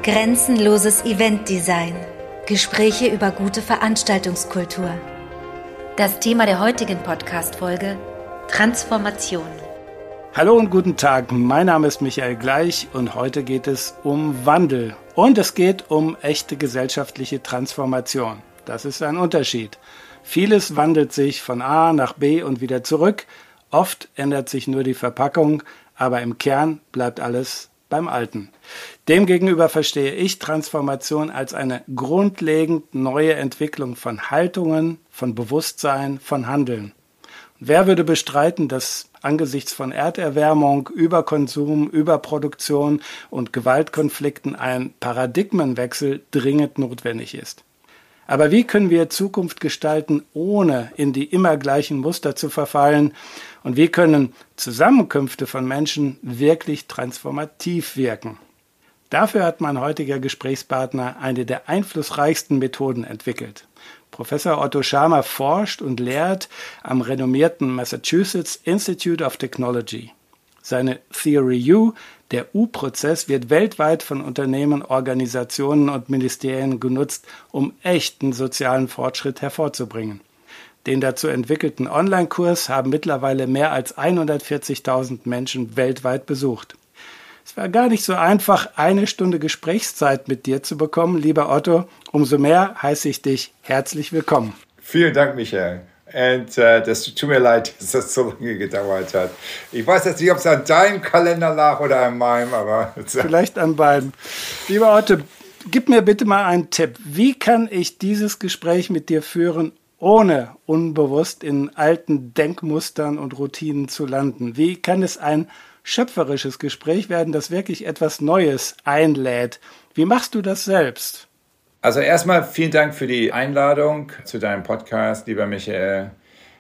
Grenzenloses Eventdesign. Gespräche über gute Veranstaltungskultur. Das Thema der heutigen Podcast-Folge: Transformation. Hallo und guten Tag, mein Name ist Michael Gleich und heute geht es um Wandel. Und es geht um echte gesellschaftliche Transformation. Das ist ein Unterschied. Vieles wandelt sich von A nach B und wieder zurück. Oft ändert sich nur die Verpackung, aber im Kern bleibt alles beim Alten. Demgegenüber verstehe ich Transformation als eine grundlegend neue Entwicklung von Haltungen, von Bewusstsein, von Handeln. Wer würde bestreiten, dass angesichts von Erderwärmung, Überkonsum, Überproduktion und Gewaltkonflikten ein Paradigmenwechsel dringend notwendig ist? Aber wie können wir Zukunft gestalten, ohne in die immer gleichen Muster zu verfallen? Und wie können Zusammenkünfte von Menschen wirklich transformativ wirken? Dafür hat mein heutiger Gesprächspartner eine der einflussreichsten Methoden entwickelt. Professor Otto Scharmer forscht und lehrt am renommierten Massachusetts Institute of Technology. Seine Theory U, der U-Prozess, wird weltweit von Unternehmen, Organisationen und Ministerien genutzt, um echten sozialen Fortschritt hervorzubringen. Den dazu entwickelten Online-Kurs haben mittlerweile mehr als 140.000 Menschen weltweit besucht. Es war gar nicht so einfach, eine Stunde Gesprächszeit mit dir zu bekommen, lieber Otto. Umso mehr heiße ich dich herzlich willkommen. Vielen Dank, Michael. Und das tut mir leid, dass das so lange gedauert hat. Ich weiß jetzt nicht, ob es an deinem Kalender lag oder an meinem, aber... Vielleicht an beiden. Lieber Otto, gib mir bitte mal einen Tipp. Wie kann ich dieses Gespräch mit dir führen, ohne unbewusst in alten Denkmustern und Routinen zu landen? Wie kann es ein schöpferisches Gespräch werden, das wirklich etwas Neues einlädt? Wie machst du das selbst? Also erstmal vielen Dank für die Einladung zu deinem Podcast, lieber Michael.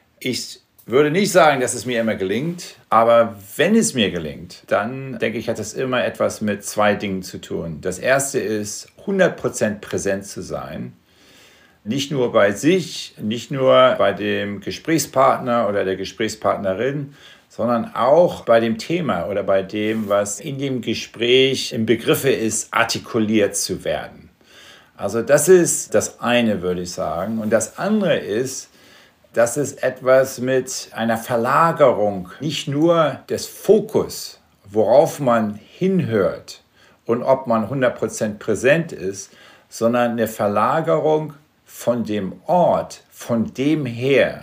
Ich würde nicht sagen, dass es mir immer gelingt, aber wenn es mir gelingt, dann denke ich, hat es immer etwas mit zwei Dingen zu tun. Das erste ist, 100% präsent zu sein. Nicht nur bei sich, nicht nur bei dem Gesprächspartner oder der Gesprächspartnerin, sondern auch bei dem Thema oder bei dem, was in dem Gespräch im Begriffe ist, artikuliert zu werden. Also das ist das eine, würde ich sagen. Und das andere ist, dass es etwas mit einer Verlagerung, nicht nur des Fokus, worauf man hinhört und ob man 100% präsent ist, sondern eine Verlagerung von dem Ort, von dem her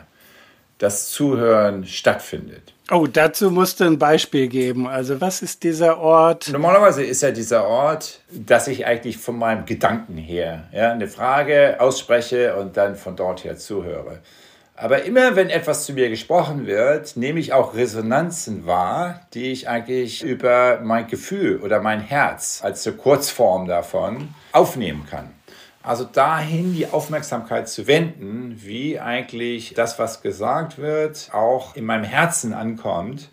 das Zuhören stattfindet. Oh, dazu musst du ein Beispiel geben. Also was ist dieser Ort? Normalerweise ist ja dieser Ort, dass ich eigentlich von meinem Gedanken her eine Frage ausspreche und dann von dort her zuhöre. Aber immer, wenn etwas zu mir gesprochen wird, nehme ich auch Resonanzen wahr, die ich eigentlich über mein Gefühl oder mein Herz als eine Kurzform davon aufnehmen kann. Also dahin die Aufmerksamkeit zu wenden, wie eigentlich das, was gesagt wird, auch in meinem Herzen ankommt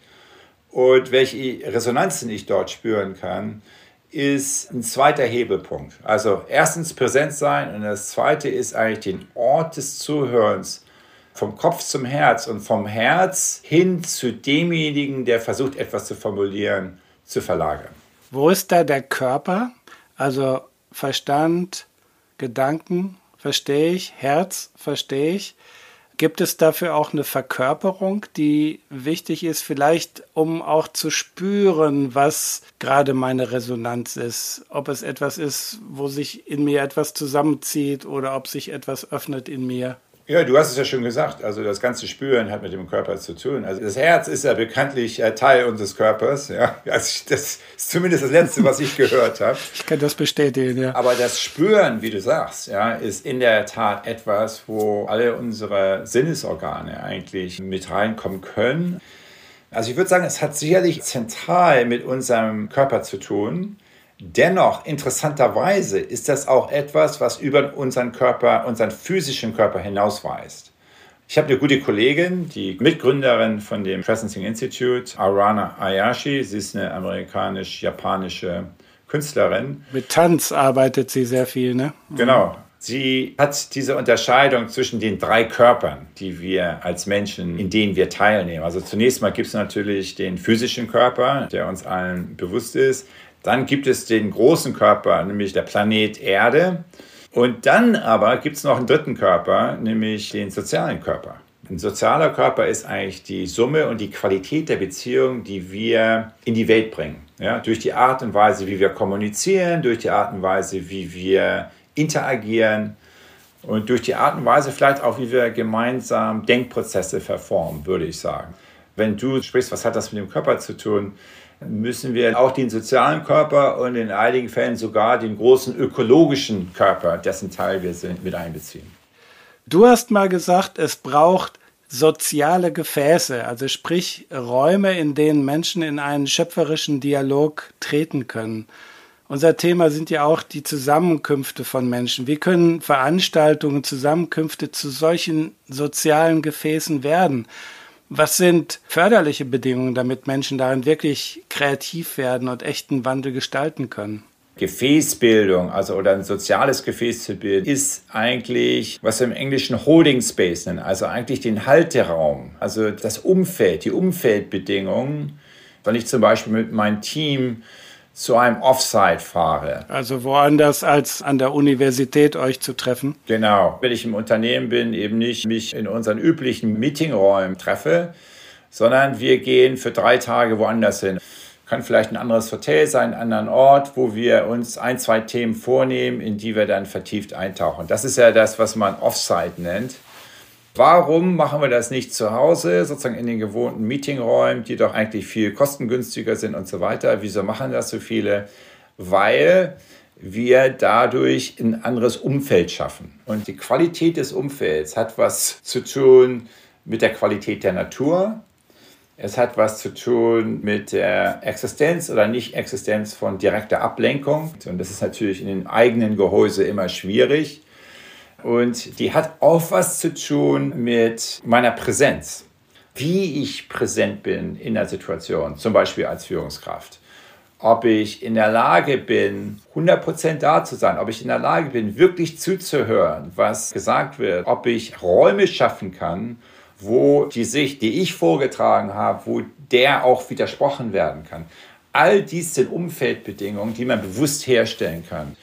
und welche Resonanzen ich dort spüren kann, ist ein zweiter Hebelpunkt. Also erstens präsent sein und das zweite ist eigentlich den Ort des Zuhörens vom Kopf zum Herz und vom Herz hin zu demjenigen, der versucht, etwas zu formulieren, zu verlagern. Wo ist da der Körper? Also Verstand, Gedanken, verstehe ich, Herz, verstehe ich. Gibt es dafür auch eine Verkörperung, die wichtig ist, vielleicht um auch zu spüren, was gerade meine Resonanz ist? Ob es etwas ist, wo sich in mir etwas zusammenzieht oder ob sich etwas öffnet in mir? Ja, du hast es ja schon gesagt, also das ganze Spüren hat mit dem Körper zu tun. Also das Herz ist ja bekanntlich Teil unseres Körpers. Ja? Also das ist zumindest das Letzte, was ich gehört habe. Ich kann das bestätigen, ja. Aber das Spüren, wie du sagst, ist in der Tat etwas, wo alle unsere Sinnesorgane eigentlich mit reinkommen können. Also ich würde sagen, es hat sicherlich zentral mit unserem Körper zu tun. Dennoch, interessanterweise, ist das auch etwas, was über unseren Körper, unseren physischen Körper hinausweist. Ich habe eine gute Kollegin, die Mitgründerin von dem Presencing Institute, Arana Ayashi. Sie ist eine amerikanisch-japanische Künstlerin. Mit Tanz arbeitet sie sehr viel, ne? Genau. Sie hat diese Unterscheidung zwischen den drei Körpern, die wir als Menschen, in denen wir teilnehmen. Also zunächst mal gibt es natürlich den physischen Körper, der uns allen bewusst ist. Dann gibt es den großen Körper, nämlich der Planet Erde. Und dann aber gibt es noch einen dritten Körper, nämlich den sozialen Körper. Ein sozialer Körper ist eigentlich die Summe und die Qualität der Beziehung, die wir in die Welt bringen. Ja, durch die Art und Weise, wie wir kommunizieren, durch die Art und Weise, wie wir interagieren und durch die Art und Weise vielleicht auch, wie wir gemeinsam Denkprozesse verformen, würde ich sagen. Wenn du sprichst, was hat das mit dem Körper zu tun, müssen wir auch den sozialen Körper und in einigen Fällen sogar den großen ökologischen Körper, dessen Teil wir sind, mit einbeziehen. Du hast mal gesagt, es braucht soziale Gefäße, also sprich Räume, in denen Menschen in einen schöpferischen Dialog treten können. Unser Thema sind ja auch die Zusammenkünfte von Menschen. Wie können Veranstaltungen, Zusammenkünfte zu solchen sozialen Gefäßen werden? Was sind förderliche Bedingungen, damit Menschen darin wirklich kreativ werden und echten Wandel gestalten können? Gefäßbildung, oder ein soziales Gefäß zu bilden, ist eigentlich, was wir im Englischen Holding Space nennen, also eigentlich den Halteraum, also das Umfeld, die Umfeldbedingungen. Wenn ich zum Beispiel mit meinem Team zu einem Offsite fahre. Also woanders als an der Universität euch zu treffen? Genau. Wenn ich im Unternehmen bin, eben nicht mich in unseren üblichen Meetingräumen treffe, sondern wir gehen für 3 Tage woanders hin. Kann vielleicht ein anderes Hotel sein, einen anderen Ort, wo wir uns 1, 2 Themen vornehmen, in die wir dann vertieft eintauchen. Das ist ja das, was man Offsite nennt. Warum machen wir das nicht zu Hause, sozusagen in den gewohnten Meetingräumen, die doch eigentlich viel kostengünstiger sind und so weiter? Wieso machen das so viele? Weil wir dadurch ein anderes Umfeld schaffen. Und die Qualität des Umfelds hat was zu tun mit der Qualität der Natur. Es hat was zu tun mit der Existenz oder Nicht-Existenz von direkter Ablenkung. Und das ist natürlich in den eigenen Gehäuse immer schwierig. Und die hat auch was zu tun mit meiner Präsenz. Wie ich präsent bin in der Situation, zum Beispiel als Führungskraft. Ob ich in der Lage bin, 100% da zu sein. Ob ich in der Lage bin, wirklich zuzuhören, was gesagt wird. Ob ich Räume schaffen kann, wo die Sicht, die ich vorgetragen habe, wo der auch widersprochen werden kann. All dies sind Umfeldbedingungen, die man bewusst herstellen kann.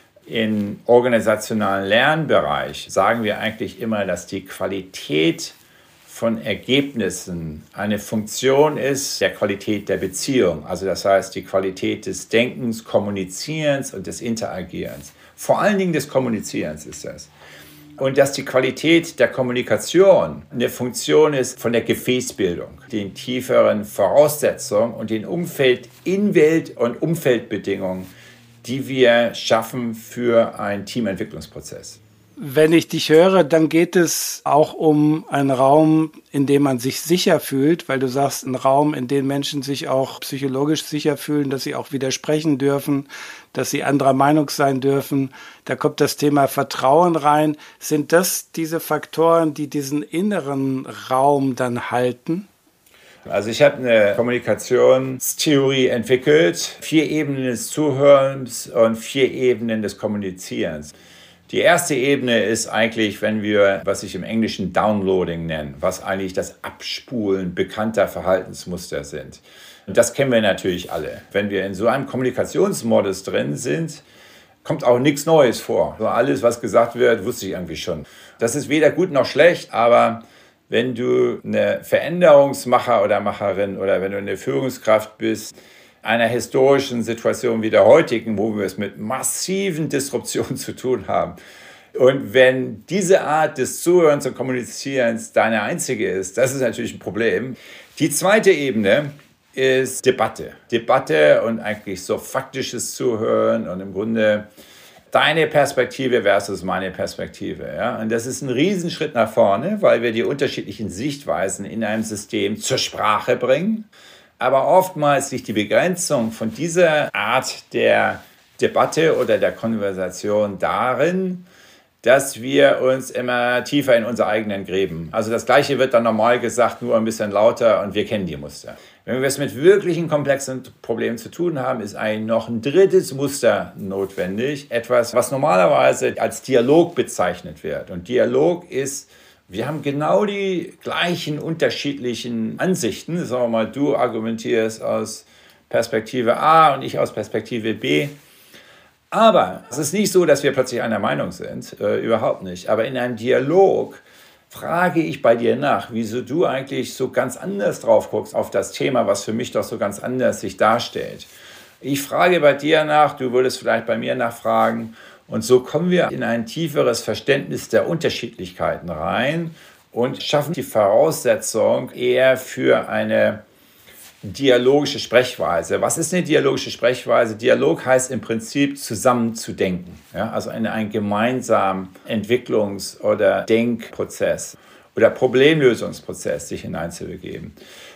Im organisationalen Lernbereich sagen wir eigentlich immer, dass die Qualität von Ergebnissen eine Funktion ist der Qualität der Beziehung. Also das heißt, die Qualität des Denkens, Kommunizierens und des Interagierens. Vor allen Dingen des Kommunizierens ist das. Und dass die Qualität der Kommunikation eine Funktion ist von der Gefäßbildung, den tieferen Voraussetzungen und den Innenwelt- und Umfeldbedingungen, die wir schaffen für einen Teamentwicklungsprozess. Wenn ich dich höre, dann geht es auch um einen Raum, in dem man sich sicher fühlt, weil du sagst, ein Raum, in dem Menschen sich auch psychologisch sicher fühlen, dass sie auch widersprechen dürfen, dass sie anderer Meinung sein dürfen. Da kommt das Thema Vertrauen rein. Sind das diese Faktoren, die diesen inneren Raum dann halten? Also ich habe eine Kommunikationstheorie entwickelt, 4 Ebenen des Zuhörens und 4 Ebenen des Kommunizierens. Die erste Ebene ist eigentlich, wenn wir, was ich im Englischen Downloading nenne, was eigentlich das Abspulen bekannter Verhaltensmuster sind. Und das kennen wir natürlich alle. Wenn wir in so einem Kommunikationsmodus drin sind, kommt auch nichts Neues vor. So alles, was gesagt wird, wusste ich irgendwie schon. Das ist weder gut noch schlecht, aber wenn du eine Veränderungsmacher oder Macherin oder wenn du eine Führungskraft bist, einer historischen Situation wie der heutigen, wo wir es mit massiven Disruptionen zu tun haben. Und wenn diese Art des Zuhörens und Kommunizierens deine einzige ist, das ist natürlich ein Problem. Die zweite Ebene ist Debatte. Debatte und eigentlich so faktisches Zuhören und im Grunde deine Perspektive versus meine Perspektive. Ja? Und das ist ein Riesenschritt nach vorne, weil wir die unterschiedlichen Sichtweisen in einem System zur Sprache bringen. Aber oftmals liegt die Begrenzung von dieser Art der Debatte oder der Konversation darin, dass wir uns immer tiefer in unsere eigenen Gräben. Also das Gleiche wird dann normal gesagt, nur ein bisschen lauter und wir kennen die Muster. Wenn wir es mit wirklichen komplexen Problemen zu tun haben, ist eigentlich noch ein drittes Muster notwendig. Etwas, was normalerweise als Dialog bezeichnet wird. Und Dialog ist, wir haben genau die gleichen unterschiedlichen Ansichten. Sagen wir mal, du argumentierst aus Perspektive A und ich aus Perspektive B. Aber es ist nicht so, dass wir plötzlich einer Meinung sind, überhaupt nicht. Aber in einem Dialog frage ich bei dir nach, wieso du eigentlich so ganz anders drauf guckst auf das Thema, was für mich doch so ganz anders sich darstellt. Ich frage bei dir nach, du würdest vielleicht bei mir nachfragen. Und so kommen wir in ein tieferes Verständnis der Unterschiedlichkeiten rein und schaffen die Voraussetzung eher für eine dialogische Sprechweise. Was ist eine dialogische Sprechweise? Dialog heißt im Prinzip zusammen zu denken, ja? Also in einen gemeinsamen Entwicklungs- oder Denkprozess oder Problemlösungsprozess sich hineinzubegeben.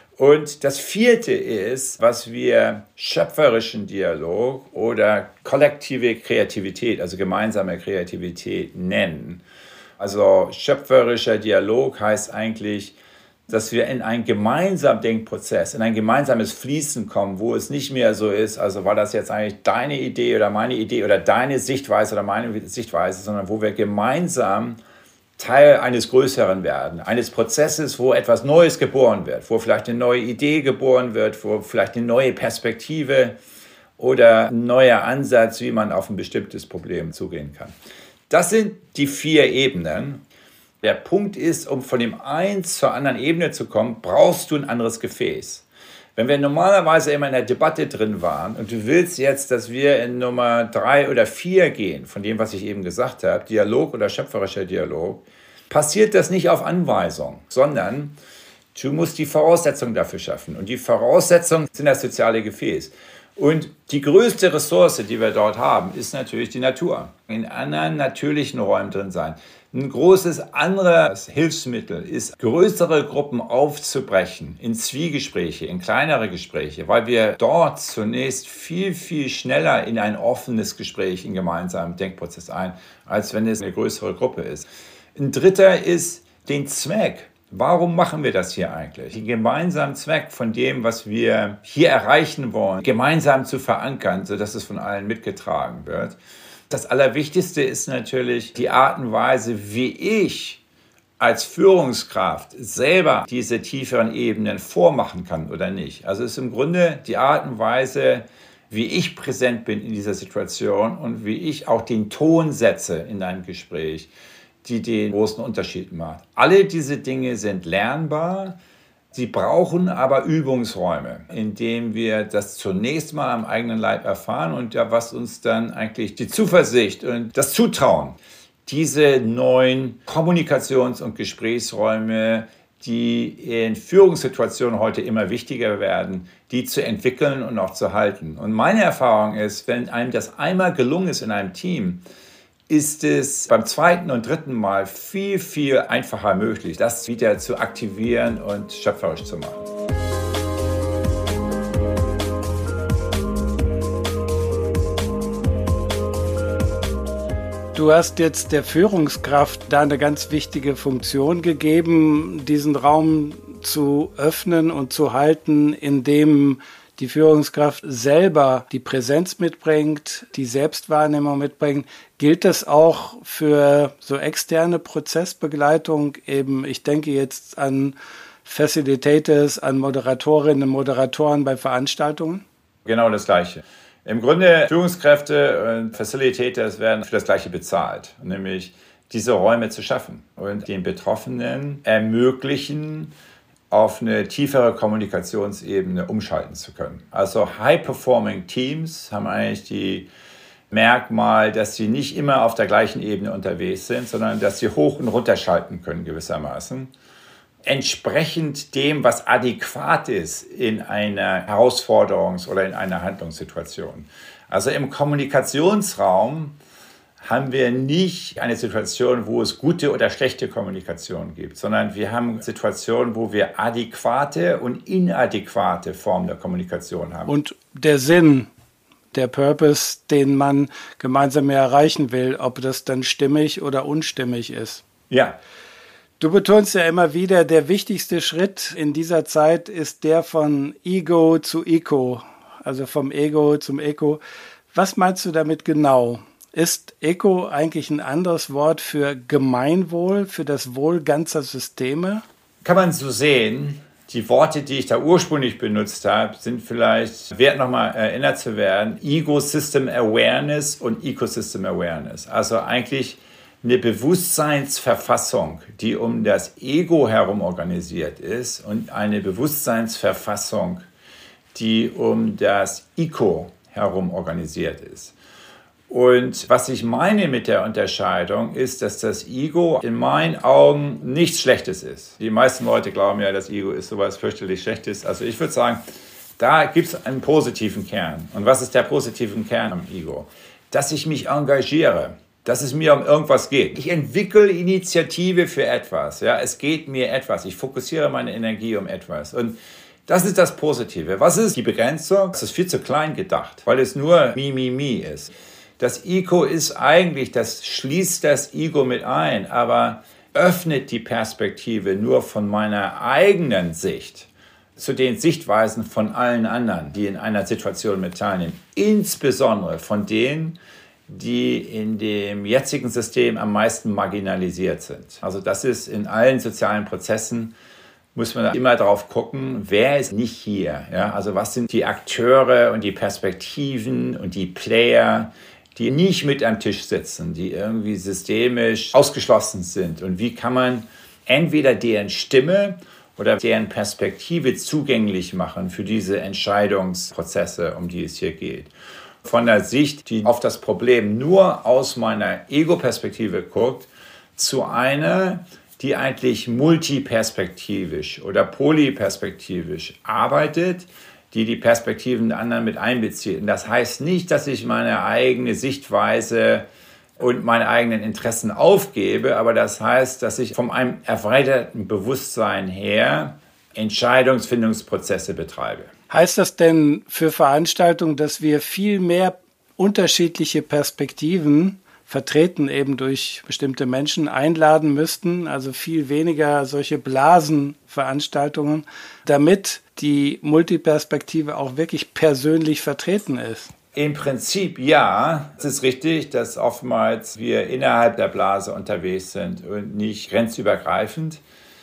Und das vierte ist, was wir schöpferischen Dialog oder kollektive Kreativität, also gemeinsame Kreativität nennen. Also schöpferischer Dialog heißt eigentlich, dass wir in einen gemeinsamen Denkprozess, in ein gemeinsames Fließen kommen, wo es nicht mehr so ist, also war das jetzt eigentlich deine Idee oder meine Idee oder deine Sichtweise oder meine Sichtweise, sondern wo wir gemeinsam Teil eines Größeren werden, eines Prozesses, wo etwas Neues geboren wird, wo vielleicht eine neue Idee geboren wird, wo vielleicht eine neue Perspektive oder ein neuer Ansatz, wie man auf ein bestimmtes Problem zugehen kann. Das sind die 4 Ebenen. Der Punkt ist, um von dem einen zur anderen Ebene zu kommen, brauchst du ein anderes Gefäß. Wenn wir normalerweise immer in der Debatte drin waren und du willst jetzt, dass wir in Nummer 3 oder 4 gehen, von dem, was ich eben gesagt habe, Dialog oder schöpferischer Dialog, passiert das nicht auf Anweisung, sondern du musst die Voraussetzungen dafür schaffen. Und die Voraussetzungen sind das soziale Gefäß. Und die größte Ressource, die wir dort haben, ist natürlich die Natur. In anderen natürlichen Räumen drin sein. Ein großes anderes Hilfsmittel ist, größere Gruppen aufzubrechen in Zwiegespräche, in kleinere Gespräche, weil wir dort zunächst viel, viel schneller in ein offenes Gespräch, in gemeinsamen Denkprozess als wenn es eine größere Gruppe ist. Ein dritter ist den Zweck. Warum machen wir das hier eigentlich? Den gemeinsamen Zweck von dem, was wir hier erreichen wollen, gemeinsam zu verankern, sodass es von allen mitgetragen wird. Das Allerwichtigste ist natürlich die Art und Weise, wie ich als Führungskraft selber diese tieferen Ebenen vormachen kann oder nicht. Also es ist im Grunde die Art und Weise, wie ich präsent bin in dieser Situation und wie ich auch den Ton setze in einem Gespräch, die den großen Unterschied macht. Alle diese Dinge sind lernbar. Sie brauchen aber Übungsräume, in denen wir das zunächst mal am eigenen Leib erfahren und ja, was uns dann eigentlich die Zuversicht und das Zutrauen, diese neuen Kommunikations- und Gesprächsräume, die in Führungssituationen heute immer wichtiger werden, die zu entwickeln und auch zu halten. Und meine Erfahrung ist, wenn einem das einmal gelungen ist in einem Team, ist es beim 2. und 3. Mal viel, viel einfacher möglich, das wieder zu aktivieren und schöpferisch zu machen. Du hast jetzt der Führungskraft da eine ganz wichtige Funktion gegeben, diesen Raum zu öffnen und zu halten, indem die Führungskraft selber die Präsenz mitbringt, die Selbstwahrnehmung mitbringt. Gilt das auch für so externe Prozessbegleitung? Eben, ich denke jetzt an Facilitators, an Moderatorinnen und Moderatoren bei Veranstaltungen? Genau das Gleiche. Im Grunde, Führungskräfte und Facilitators werden für das Gleiche bezahlt, nämlich diese Räume zu schaffen und den Betroffenen ermöglichen, auf eine tiefere Kommunikationsebene umschalten zu können. Also High-Performing Teams haben eigentlich die Merkmal, dass sie nicht immer auf der gleichen Ebene unterwegs sind, sondern dass sie hoch und runter schalten können gewissermaßen. Entsprechend dem, was adäquat ist in einer Herausforderungs- oder in einer Handlungssituation. Also im Kommunikationsraum haben wir nicht eine Situation, wo es gute oder schlechte Kommunikation gibt, sondern wir haben Situationen, wo wir adäquate und inadäquate Formen der Kommunikation haben. Und der Sinn, der Purpose, den man gemeinsam erreichen will, ob das dann stimmig oder unstimmig ist. Ja. Du betonst ja immer wieder, der wichtigste Schritt in dieser Zeit ist der von Ego zu Eco, also vom Ego zum Eco. Was meinst du damit genau? Ist Eco eigentlich ein anderes Wort für Gemeinwohl, für das Wohl ganzer Systeme? Kann man so sehen. Die Worte, die ich da ursprünglich benutzt habe, sind vielleicht wert, nochmal erinnert zu werden. Ego-System Awareness und Ecosystem Awareness. Also eigentlich eine Bewusstseinsverfassung, die um das Ego herum organisiert ist und eine Bewusstseinsverfassung, die um das Eco herum organisiert ist. Und was ich meine mit der Unterscheidung ist, dass das Ego in meinen Augen nichts Schlechtes ist. Die meisten Leute glauben ja, das Ego ist sowas fürchterlich Schlechtes. Also ich würde sagen, da gibt es einen positiven Kern. Und was ist der positive Kern am Ego? Dass ich mich engagiere, dass es mir um irgendwas geht. Ich entwickle Initiative für etwas. Ja? Es geht mir etwas. Ich fokussiere meine Energie um etwas. Und das ist das Positive. Was ist die Begrenzung? Es ist viel zu klein gedacht, weil es nur Mi ist. Das Ego ist eigentlich, das schließt das Ego mit ein, aber öffnet die Perspektive nur von meiner eigenen Sicht zu den Sichtweisen von allen anderen, die in einer Situation mit teilnehmen. Insbesondere von denen, die in dem jetzigen System am meisten marginalisiert sind. Also das ist in allen sozialen Prozessen, muss man da immer drauf gucken, wer ist nicht hier. Ja? Also was sind die Akteure und die Perspektiven und die Player, die nicht mit am Tisch sitzen, die irgendwie systemisch ausgeschlossen sind. Und wie kann man entweder deren Stimme oder deren Perspektive zugänglich machen für diese Entscheidungsprozesse, um die es hier geht. Von der Sicht, die auf das Problem nur aus meiner Ego-Perspektive guckt, zu einer, die eigentlich multiperspektivisch oder polyperspektivisch arbeitet, die Perspektiven der anderen mit einbezieht. Und das heißt nicht, dass ich meine eigene Sichtweise und meine eigenen Interessen aufgebe, aber das heißt, dass ich von einem erweiterten Bewusstsein her Entscheidungsfindungsprozesse betreibe. Heißt das denn für Veranstaltungen, dass wir viel mehr unterschiedliche Perspektiven vertreten eben durch bestimmte Menschen einladen müssten, also viel weniger solche Blasenveranstaltungen, damit die Multiperspektive auch wirklich persönlich vertreten ist? Im Prinzip ja. Es ist richtig, dass oftmals wir innerhalb der Blase unterwegs sind und nicht grenzübergreifend.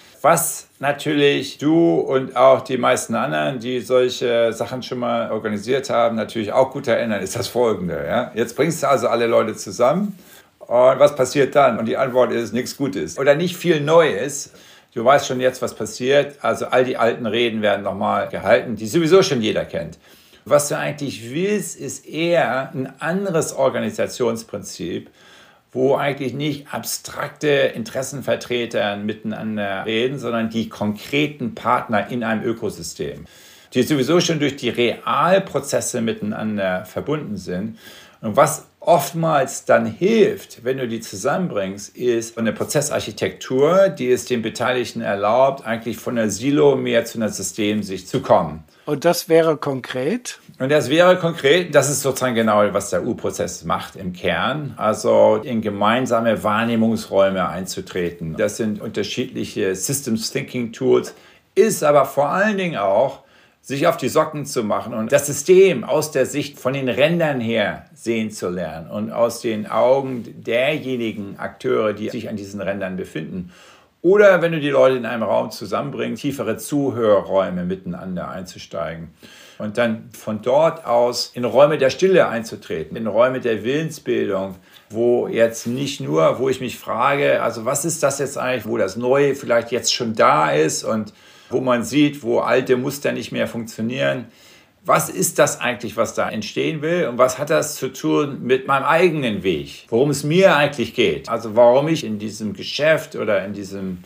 Was natürlich du und auch die meisten anderen, die solche Sachen schon mal organisiert haben, natürlich auch gut erinnern, ist das Folgende. Ja? Jetzt bringst du also alle Leute zusammen und was passiert dann? Und die Antwort ist nichts Gutes oder nicht viel Neues. Du weißt schon jetzt, was passiert. Also all die alten Reden werden nochmal gehalten, die sowieso schon jeder kennt. Was du eigentlich willst, ist eher ein anderes Organisationsprinzip, wo eigentlich nicht abstrakte Interessenvertreter miteinander reden, sondern die konkreten Partner in einem Ökosystem, die sowieso schon durch die Realprozesse miteinander verbunden sind. Und was oftmals dann hilft, wenn du die zusammenbringst, ist eine Prozessarchitektur, die es den Beteiligten erlaubt, eigentlich von einer Silo mehr zu einer Systemsicht zu kommen. Und das wäre konkret? Und das wäre konkret, das ist sozusagen genau, was der U-Prozess macht im Kern, also in gemeinsame Wahrnehmungsräume einzutreten. Das sind unterschiedliche Systems Thinking Tools, ist aber vor allen Dingen auch, sich auf die Socken zu machen und das System aus der Sicht von den Rändern her sehen zu lernen und aus den Augen derjenigen Akteure, die sich an diesen Rändern befinden. Oder wenn du die Leute in einem Raum zusammenbringst, tiefere Zuhörräume miteinander einzusteigen und dann von dort aus in Räume der Stille einzutreten, in Räume der Willensbildung, wo jetzt nicht nur, wo ich mich frage, also was ist das jetzt eigentlich, wo das Neue vielleicht jetzt schon da ist und wo man sieht, wo alte Muster nicht mehr funktionieren. Was ist das eigentlich, was da entstehen will und was hat das zu tun mit meinem eigenen Weg, worum es mir eigentlich geht? Also warum ich in diesem Geschäft oder in diesem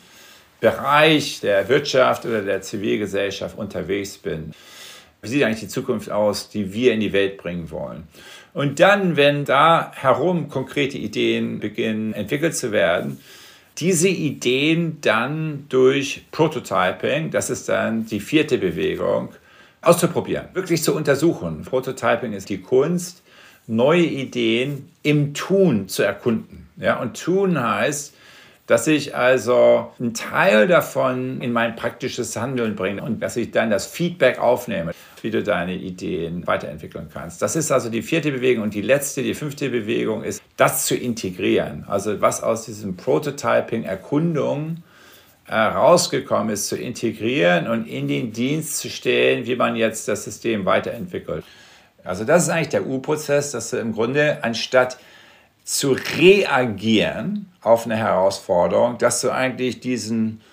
Bereich der Wirtschaft oder der Zivilgesellschaft unterwegs bin. Wie sieht eigentlich die Zukunft aus, die wir in die Welt bringen wollen? Und dann, wenn da herum konkrete Ideen beginnen entwickelt zu werden, diese Ideen dann durch Prototyping, das ist dann die 4. Bewegung, auszuprobieren, wirklich zu untersuchen. Prototyping ist die Kunst, neue Ideen im Tun zu erkunden. Ja, und Tun heißt, dass ich also einen Teil davon in mein praktisches Handeln bringe und dass ich dann das Feedback aufnehme, wie du deine Ideen weiterentwickeln kannst. Das ist also die 4. Bewegung und die letzte, die 5. Bewegung ist, das zu integrieren. Also was aus diesem Prototyping, Erkundung rausgekommen ist, zu integrieren und in den Dienst zu stellen, wie man jetzt das System weiterentwickelt. Also das ist eigentlich der U-Prozess, dass du im Grunde anstatt zu reagieren auf eine Herausforderung, dass du eigentlich diesen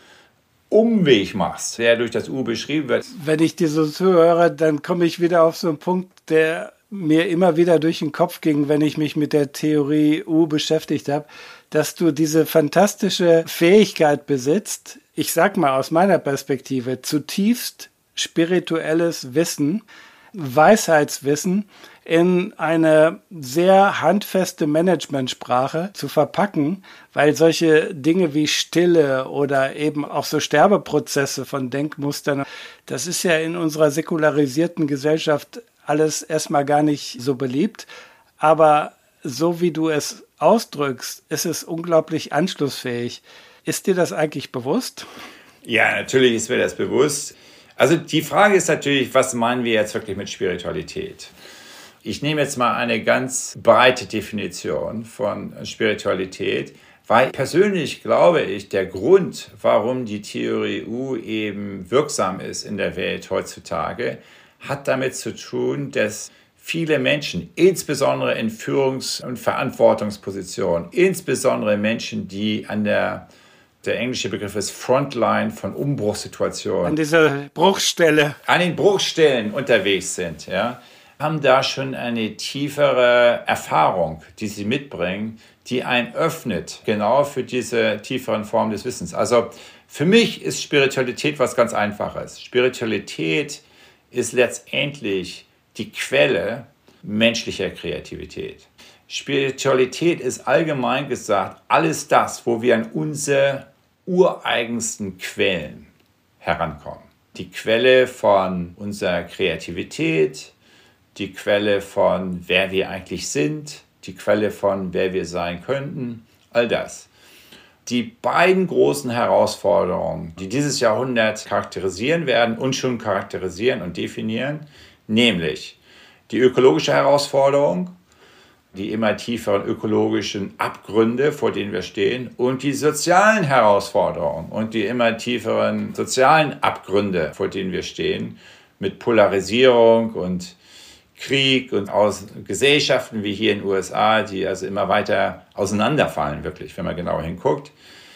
Umweg machst, der durch das U beschrieben wird. Wenn ich dir so zuhöre, dann komme ich wieder auf so einen Punkt, der mir immer wieder durch den Kopf ging, wenn ich mich mit der Theorie U beschäftigt habe, dass du diese fantastische Fähigkeit besitzt, ich sag mal aus meiner Perspektive, zutiefst spirituelles Wissen, Weisheitswissen in eine sehr handfeste Managementsprache zu verpacken, weil solche Dinge wie Stille oder eben auch so Sterbeprozesse von Denkmustern, das ist ja in unserer säkularisierten Gesellschaft alles erstmal gar nicht so beliebt, aber so wie du es ausdrückst, ist es unglaublich anschlussfähig. Ist dir das eigentlich bewusst? Ja, natürlich ist mir das bewusst. Also die Frage ist natürlich, was meinen wir jetzt wirklich mit Spiritualität? Ich nehme jetzt mal eine ganz breite Definition von Spiritualität, weil persönlich glaube ich, der Grund, warum die Theorie U eben wirksam ist in der Welt heutzutage, hat damit zu tun, dass viele Menschen, insbesondere in Führungs- und Verantwortungspositionen, insbesondere Menschen, die an der englische Begriff ist Frontline von Umbruchssituationen. An dieser Bruchstelle. An den Bruchstellen unterwegs sind, ja, haben da schon eine tiefere Erfahrung, die sie mitbringen, die einen öffnet, genau für diese tieferen Formen des Wissens. Also für mich ist Spiritualität was ganz Einfaches. Spiritualität ist letztendlich die Quelle menschlicher Kreativität. Spiritualität ist allgemein gesagt alles das, wo wir an unsere ureigensten Quellen herankommen. Die Quelle von unserer Kreativität, die Quelle von wer wir eigentlich sind, die Quelle von wer wir sein könnten, all das. Die beiden großen Herausforderungen, die dieses Jahrhundert charakterisieren werden und schon charakterisieren und definieren, nämlich die ökologische Herausforderung, die immer tieferen ökologischen Abgründe, vor denen wir stehen, und die sozialen Herausforderungen und die immer tieferen sozialen Abgründe, vor denen wir stehen, mit Polarisierung und Krieg und aus Gesellschaften wie hier in den USA, die also immer weiter auseinanderfallen, wirklich, wenn man genauer hinguckt.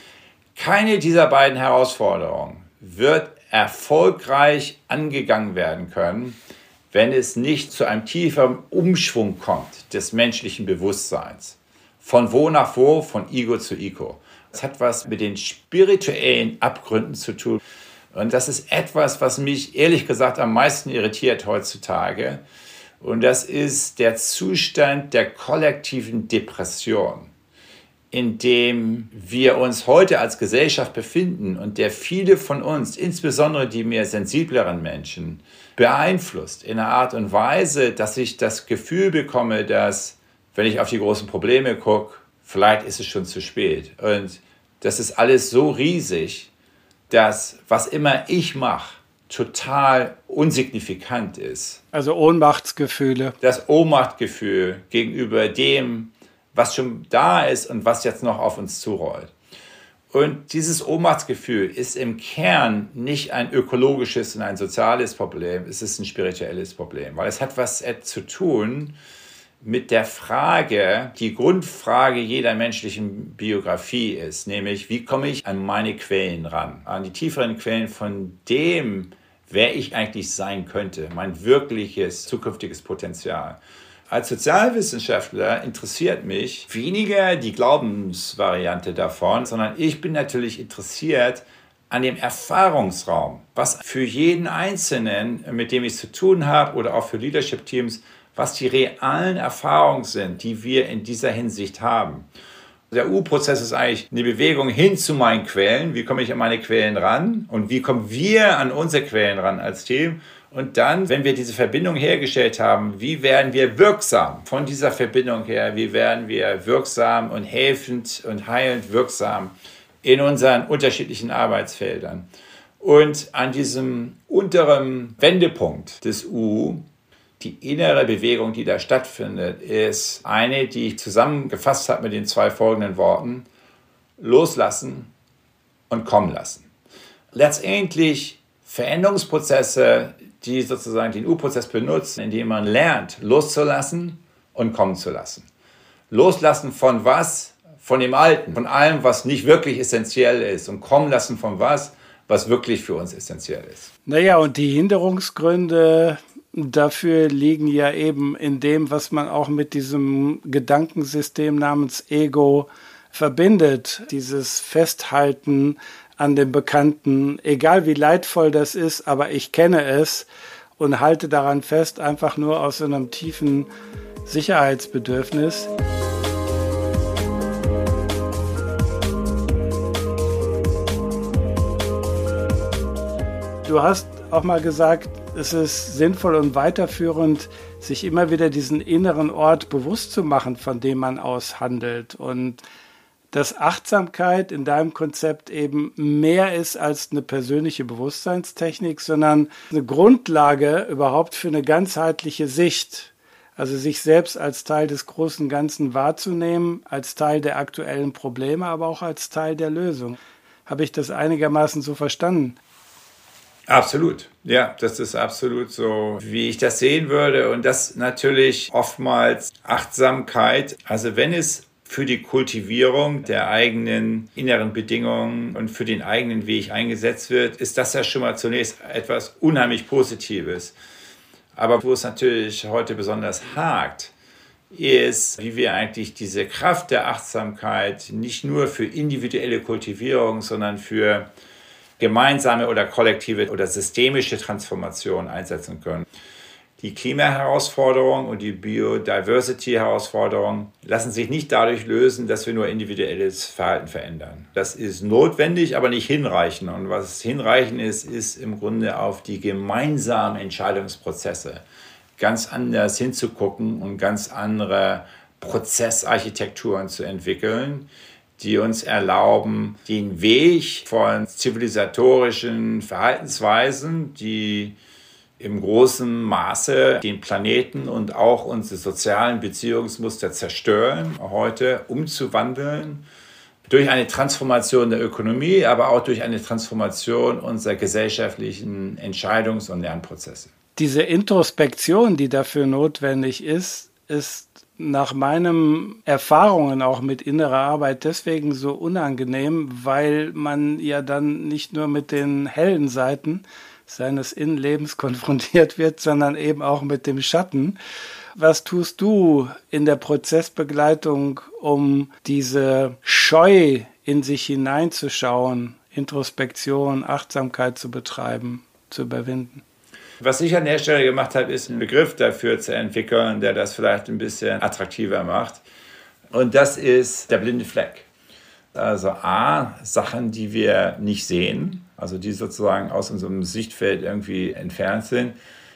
Keine dieser beiden Herausforderungen wird erfolgreich angegangen werden können, wenn es nicht zu einem tieferen Umschwung kommt des menschlichen Bewusstseins. Von wo nach wo, von Ego zu Ego. Das hat was mit den spirituellen Abgründen zu tun. Und das ist etwas, was mich ehrlich gesagt am meisten irritiert heutzutage. Und das ist der Zustand der kollektiven Depression, in dem wir uns heute als Gesellschaft befinden und der viele von uns, insbesondere die mehr sensibleren Menschen, beeinflusst in einer Art und Weise, dass ich das Gefühl bekomme, dass, wenn ich auf die großen Probleme gucke, vielleicht ist es schon zu spät. Und das ist alles so riesig, dass was immer ich mache, total unsignifikant ist. Also Ohnmachtsgefühle. Das Ohnmachtgefühl gegenüber dem, was schon da ist und was jetzt noch auf uns zurollt. Und dieses Ohnmachtsgefühl ist im Kern nicht ein ökologisches und ein soziales Problem, es ist ein spirituelles Problem, weil es hat was zu tun mit der Frage, die Grundfrage jeder menschlichen Biografie ist, nämlich wie komme ich an meine Quellen ran, an die tieferen Quellen von dem, wer ich eigentlich sein könnte, mein wirkliches zukünftiges Potenzial. Als Sozialwissenschaftler interessiert mich weniger die Glaubensvariante davon, sondern ich bin natürlich interessiert an dem Erfahrungsraum, was für jeden Einzelnen, mit dem ich zu tun habe oder auch für Leadership-Teams, was die realen Erfahrungen sind, die wir in dieser Hinsicht haben. Der U-Prozess ist eigentlich eine Bewegung hin zu meinen Quellen. Wie komme ich an meine Quellen ran? Und wie kommen wir an unsere Quellen ran als Team? Und dann, wenn wir diese Verbindung hergestellt haben, wie werden wir wirksam von dieser Verbindung her? Wie werden wir wirksam und helfend und heilend wirksam in unseren unterschiedlichen Arbeitsfeldern? Und an diesem unteren Wendepunkt des U, die innere Bewegung, die da stattfindet, ist eine, die ich zusammengefasst habe mit den 2 folgenden Worten: Loslassen und kommen lassen. letztendlich Veränderungsprozesse, die sozusagen den U-Prozess benutzen, indem man lernt, loszulassen und kommen zu lassen. Loslassen von was? Von dem Alten, von allem, was nicht wirklich essentiell ist, und kommen lassen von was wirklich für uns essentiell ist. Naja, und die Hinderungsgründe dafür liegen ja eben in dem, was man auch mit diesem Gedankensystem namens Ego verbindet. Dieses Festhalten an dem Bekannten, egal wie leidvoll das ist, aber ich kenne es und halte daran fest, einfach nur aus so einem tiefen Sicherheitsbedürfnis. Du hast auch mal gesagt, es ist sinnvoll und weiterführend, sich immer wieder diesen inneren Ort bewusst zu machen, von dem man aus handelt. Und dass Achtsamkeit in deinem Konzept eben mehr ist als eine persönliche Bewusstseinstechnik, sondern eine Grundlage überhaupt für eine ganzheitliche Sicht. Also sich selbst als Teil des großen Ganzen wahrzunehmen, als Teil der aktuellen Probleme, aber auch als Teil der Lösung. Habe ich das einigermaßen so verstanden? Absolut. Ja, das ist absolut so, wie ich das sehen würde. Und das natürlich oftmals Achtsamkeit. Also wenn es für die Kultivierung der eigenen inneren Bedingungen und für den eigenen Weg eingesetzt wird, ist das ja schon mal zunächst etwas unheimlich Positives. Aber wo es natürlich heute besonders hakt, ist, wie wir eigentlich diese Kraft der Achtsamkeit nicht nur für individuelle Kultivierung, sondern für gemeinsame oder kollektive oder systemische Transformation einsetzen können. Die Klimaherausforderung und die Biodiversity-Herausforderung lassen sich nicht dadurch lösen, dass wir nur individuelles Verhalten verändern. Das ist notwendig, aber nicht hinreichend. Und was hinreichend ist, ist im Grunde auf die gemeinsamen Entscheidungsprozesse ganz anders hinzugucken und ganz andere Prozessarchitekturen zu entwickeln, die uns erlauben, den Weg von zivilisatorischen Verhaltensweisen, die im großen Maße den Planeten und auch unsere sozialen Beziehungsmuster zerstören, heute umzuwandeln durch eine Transformation der Ökonomie, aber auch durch eine Transformation unserer gesellschaftlichen Entscheidungs- und Lernprozesse. Diese Introspektion, die dafür notwendig ist nach meinen Erfahrungen auch mit innerer Arbeit deswegen so unangenehm, weil man ja dann nicht nur mit den hellen Seiten seines Innenlebens konfrontiert wird, sondern eben auch mit dem Schatten. Was tust du in der Prozessbegleitung, um diese Scheu in sich hineinzuschauen, Introspektion, Achtsamkeit zu betreiben, zu überwinden? Was ich an der Stelle gemacht habe, ist einen Begriff dafür zu entwickeln, der das vielleicht ein bisschen attraktiver macht. Und das ist der blinde Fleck. Also A, Sachen, die wir nicht sehen, also die sozusagen aus unserem Sichtfeld irgendwie entfernt sind.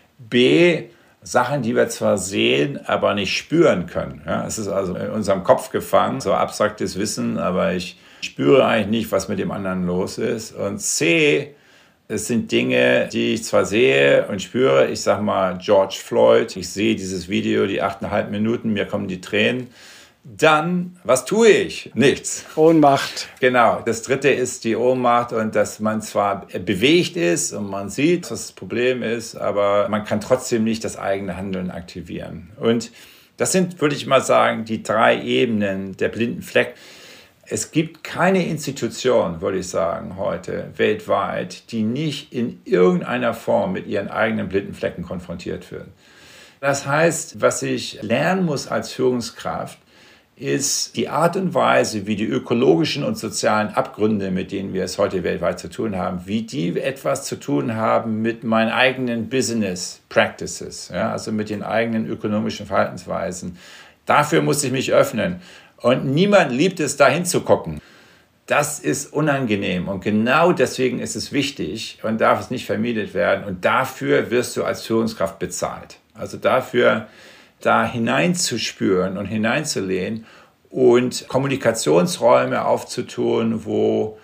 B, Sachen, die wir zwar sehen, aber nicht spüren können. Ja, es ist also in unserem Kopf gefangen, so abstraktes Wissen, aber ich spüre eigentlich nicht, was mit dem anderen los ist. Und C, es sind Dinge, die ich zwar sehe und spüre, ich sag mal George Floyd, ich sehe dieses Video, die 8,5 Minuten, mir kommen die Tränen. Dann, was tue ich? Nichts. Ohnmacht. Genau. Das dritte ist die Ohnmacht und dass man zwar bewegt ist und man sieht, was das Problem ist, aber man kann trotzdem nicht das eigene Handeln aktivieren. Und das sind, würde ich mal sagen, die 3 Ebenen der blinden Fleck. Es gibt keine Institution, würde ich sagen, heute weltweit, die nicht in irgendeiner Form mit ihren eigenen blinden Flecken konfrontiert wird. Das heißt, was ich lernen muss als Führungskraft, ist die Art und Weise, wie die ökologischen und sozialen Abgründe, mit denen wir es heute weltweit zu tun haben, wie die etwas zu tun haben mit meinen eigenen Business Practices, ja, also mit den eigenen ökonomischen Verhaltensweisen. Dafür muss ich mich öffnen. Und niemand liebt es, da hinzugucken. Das ist unangenehm und genau deswegen ist es wichtig und darf es nicht vermiedet werden. Und dafür wirst du als Führungskraft bezahlt. Also dafür, da hineinzuspüren und hineinzulehnen und Kommunikationsräume aufzutun, wo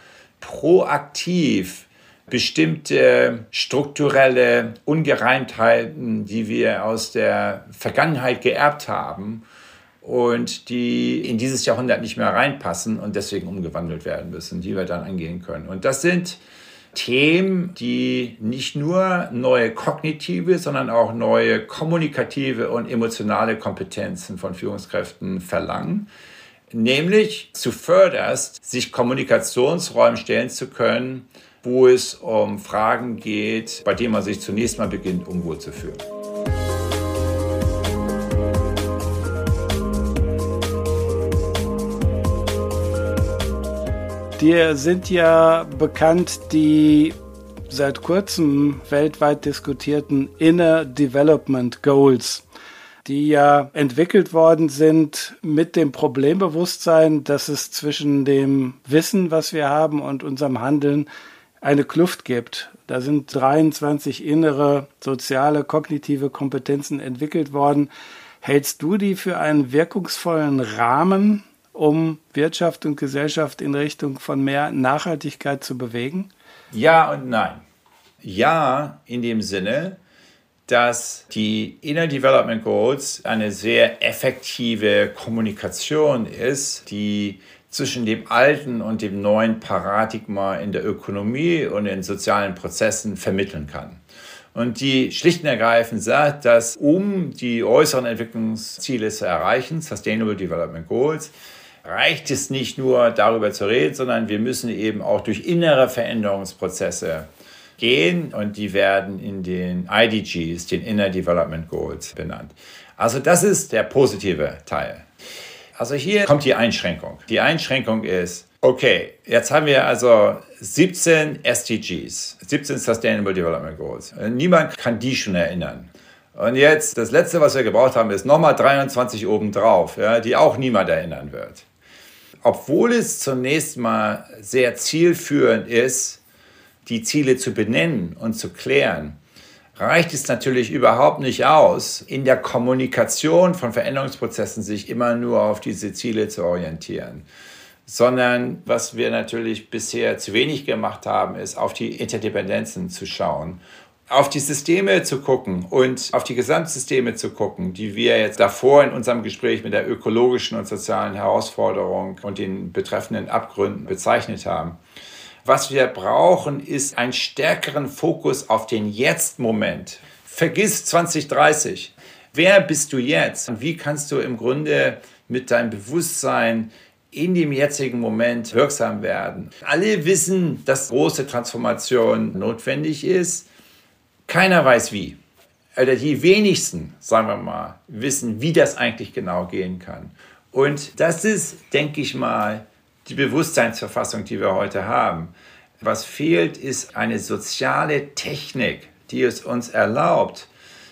proaktiv bestimmte strukturelle Ungereimtheiten, die wir aus der Vergangenheit geerbt haben, und die in dieses Jahrhundert nicht mehr reinpassen und deswegen umgewandelt werden müssen, die wir dann angehen können. Und das sind Themen, die nicht nur neue kognitive, sondern auch neue kommunikative und emotionale Kompetenzen von Führungskräften verlangen. Nämlich zuvörderst, sich Kommunikationsräumen stellen zu können, wo es um Fragen geht, bei denen man sich zunächst mal beginnt, unwohl zu fühlen. Dir sind ja bekannt die seit kurzem weltweit diskutierten Inner Development Goals, die ja entwickelt worden sind mit dem Problembewusstsein, dass es zwischen dem Wissen, was wir haben, und unserem Handeln eine Kluft gibt. Da sind 23 innere, soziale, kognitive Kompetenzen entwickelt worden. Hältst du die für einen wirkungsvollen Rahmen, um Wirtschaft und Gesellschaft in Richtung von mehr Nachhaltigkeit zu bewegen? Ja und nein. Ja, in dem Sinne, dass die Inner Development Goals eine sehr effektive Kommunikation ist, die zwischen dem alten und dem neuen Paradigma in der Ökonomie und in sozialen Prozessen vermitteln kann. Und die schlicht und ergreifend sagt, dass um die äußeren Entwicklungsziele zu erreichen, Sustainable Development Goals, reicht es nicht nur darüber zu reden, sondern wir müssen eben auch durch innere Veränderungsprozesse gehen und die werden in den IDGs, den Inner Development Goals, benannt. Also das ist der positive Teil. Also hier kommt die Einschränkung. Die Einschränkung ist, okay, jetzt haben wir also 17 SDGs, 17 Sustainable Development Goals. Niemand kann die schon erinnern. Und jetzt, das Letzte, was wir gebraucht haben, ist nochmal 23 obendrauf, ja, die auch niemand erinnern wird. Obwohl es zunächst mal sehr zielführend ist, die Ziele zu benennen und zu klären, reicht es natürlich überhaupt nicht aus, in der Kommunikation von Veränderungsprozessen sich immer nur auf diese Ziele zu orientieren. Sondern was wir natürlich bisher zu wenig gemacht haben, ist auf die Interdependenzen zu schauen, auf die Systeme zu gucken und auf die Gesamtsysteme zu gucken, die wir jetzt davor in unserem Gespräch mit der ökologischen und sozialen Herausforderung und den betreffenden Abgründen bezeichnet haben. Was wir brauchen, ist einen stärkeren Fokus auf den Jetzt-Moment. Vergiss 2030. Wer bist du jetzt? Und wie kannst du im Grunde mit deinem Bewusstsein in dem jetzigen Moment wirksam werden? Alle wissen, dass große Transformation notwendig ist. Keiner weiß wie. Oder die wenigsten, sagen wir mal, wissen, wie das eigentlich genau gehen kann. Und das ist, denke ich mal, die Bewusstseinsverfassung, die wir heute haben. Was fehlt, ist eine soziale Technik, die es uns erlaubt,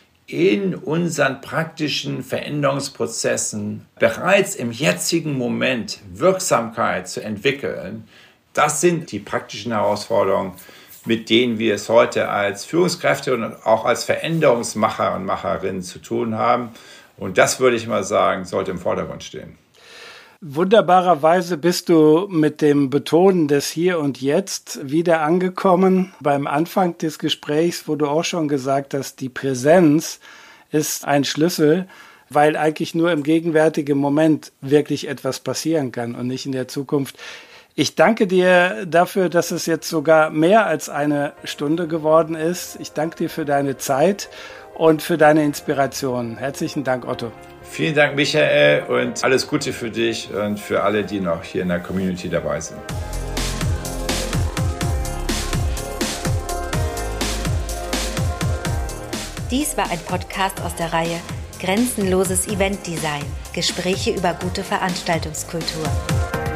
in unseren praktischen Veränderungsprozessen bereits im jetzigen Moment Wirksamkeit zu entwickeln. Das sind die praktischen Herausforderungen, mit denen wir es heute als Führungskräfte und auch als Veränderungsmacher und Macherinnen zu tun haben. Und das, würde ich mal sagen, sollte im Vordergrund stehen. Wunderbarerweise bist du mit dem Betonen des Hier und Jetzt wieder angekommen beim Anfang des Gesprächs, wo du auch schon gesagt hast, die Präsenz ist ein Schlüssel, weil eigentlich nur im gegenwärtigen Moment wirklich etwas passieren kann und nicht in der Zukunft. Ich danke dir dafür, dass es jetzt sogar mehr als eine Stunde geworden ist. Ich danke dir für deine Zeit und für deine Inspiration. Herzlichen Dank, Otto. Vielen Dank, Michael, und alles Gute für dich und für alle, die noch hier in der Community dabei sind. Dies war ein Podcast aus der Reihe Grenzenloses Eventdesign. Gespräche über gute Veranstaltungskultur.